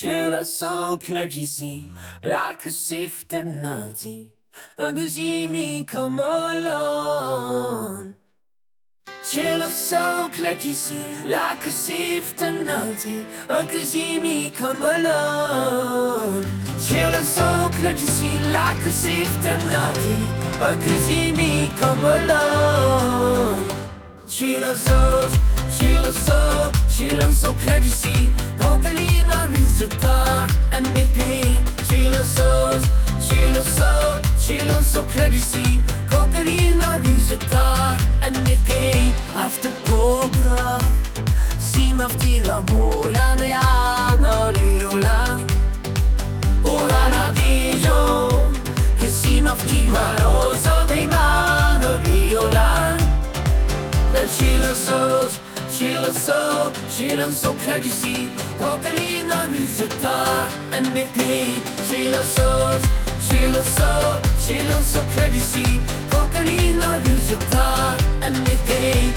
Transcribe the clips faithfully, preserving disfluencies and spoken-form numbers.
Känner saknar i sin Raksyften alltid Öguzimi kamalan Känner saknar i sin Raksyften alltid Öguzimi kamalan Känner saknar i sin Raksyften alltid Öguzimi kamalan Känner saknar Känner saknar Känner saknar i sin Kopelina rizata and me pain Chila sauce, chila sauce, chila so crazy Kopelina rizata and me pain After cobra Sim after la bola ne anariola Ora na dijo Che sim after la rosa dei manariola Nel chila sauce Chila so, chila so crazy Kopelina rizata and me pain Chila so, chila so, chila so crazy Kopelina rizata and me pain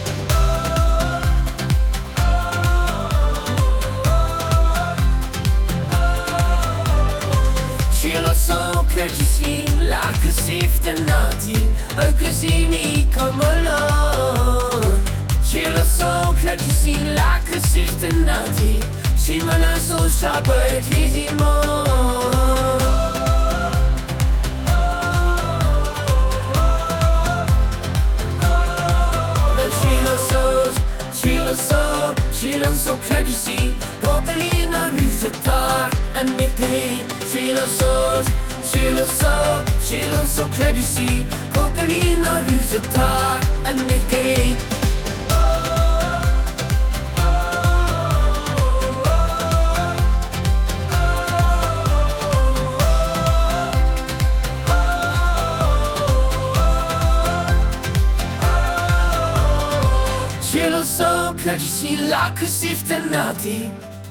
Chila so crazy Like a safe and naughty A crazy come along Chila so crazy like a sister naughty She mana so sharp but easy more But Chila so, Chila so, Chila so crazy Kopelina rizata and me pain Chila so, Chila so, Chila so crazy Kopelina rizata and me pain Chila so crazy like a sister naughty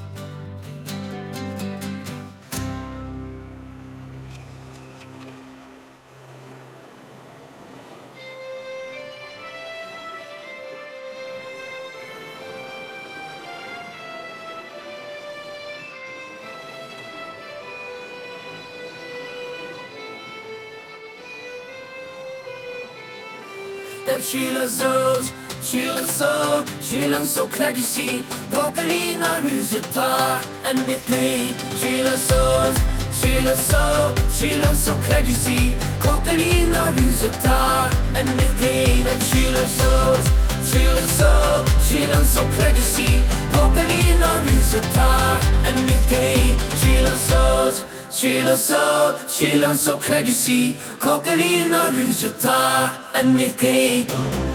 That Chila so, Chila so, Chila so crazy Kopelina rizata and me pain Chila so, Chila so, Chila so crazy Kopelina rizata and me pain And Chila so, Chila so, Chila so crazy Kopelina rizata and me pain Chila so, Chila so, Chila so crazy Kopelina rizata and me pain